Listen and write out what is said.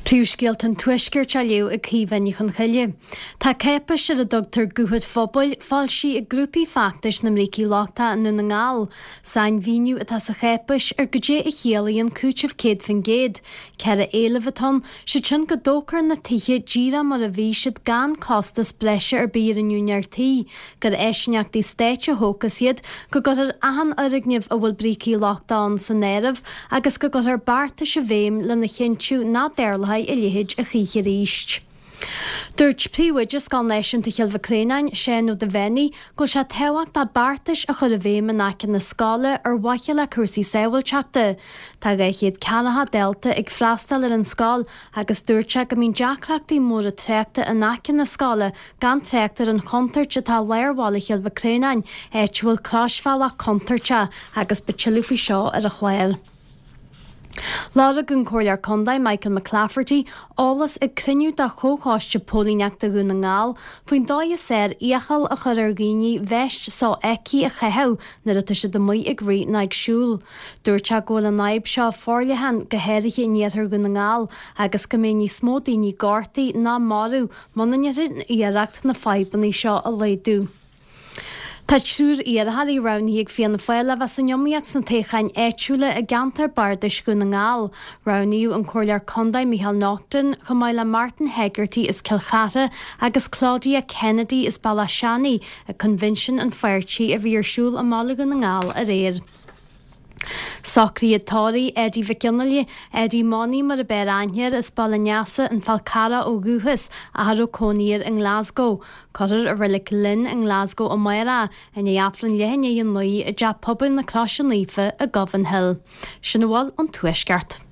Príomhscéalt an tuisceir te leo a cíhaine chun chuile. Tá cépa si a dogtar guthad fphobal fáil si a grúpaí feachtais na mrící láchta nu na ngáil. Sain víniu atá sa chépas ar go dé a chéalaí an cúteamh céad fan géad. Ceir a éilehatan, si sin go dócar na tithe díra mar a bhí siad gan costas bleise ar bír an úneartí, gur éisneachtaí stéite hócas iad go gur ar ahan arigneamh a bhfuil brící láchta an san néireamh agus go gur ar barta se bhéim le na chintiú ná déirlatha i lihéid a chiche ríist. Dúirt príomhaid is gáil neisiúnta cheilbh Crénain séanú de bhenaí go se tehacht a bartais a chur a bhéim an aice na scála ar waithe le cuasaí saoilteachta. Tá ga chéad ceannacha delta ag freastal ar an scáil agus dúirte go mín deacreachtaí mór a tréachta an aice na scála gan tréachtar an chontarte tá léirhála cheilbh Crénain éit bhfuil crásfáil a contarte agus betilúfaí seo ar a chhil. Lára gon cóir condaid Michael McClafferty álas ag criniú de chócháiste pólíneachta gún na ngáil faoin dóid séir íachal a chur ar ghaoine bheist sá eici a chethew na rata si do muid ag rí na agsúil. Dúirte ggóil an naib seo fórlehan go héiriche níotar gún na ngáil agus go mé ní smó daoine gáirtaí ná marú mna nerin iarracht na feibannaí seo a leidú. Tá siúr iarthaí roinní ag fianna fáile bheits an iomíocht san téchain éitiúla a gantar bardais go na ngáil. Roinníú an cóir condaid Michael Naughton, Chamáile Martin Hegarty is Kilchata agus Claudia Kennedy is Ballashani a convention an feirtí a bhí arsúil a mála go na ngáil a réir. Socrí atáí Eddie Vicinnalle, Eddie Money mar a bear ainhear is Ballanneasa an Falcara ó Guchas a Haró Cóníir in Glasgow. Corir a rilik Lynn in Glasgow ó Maira in éaflan lehanne an luí a deap pobail na Crás an Lífa a Govan Hill. Sin bháil an tuisceart.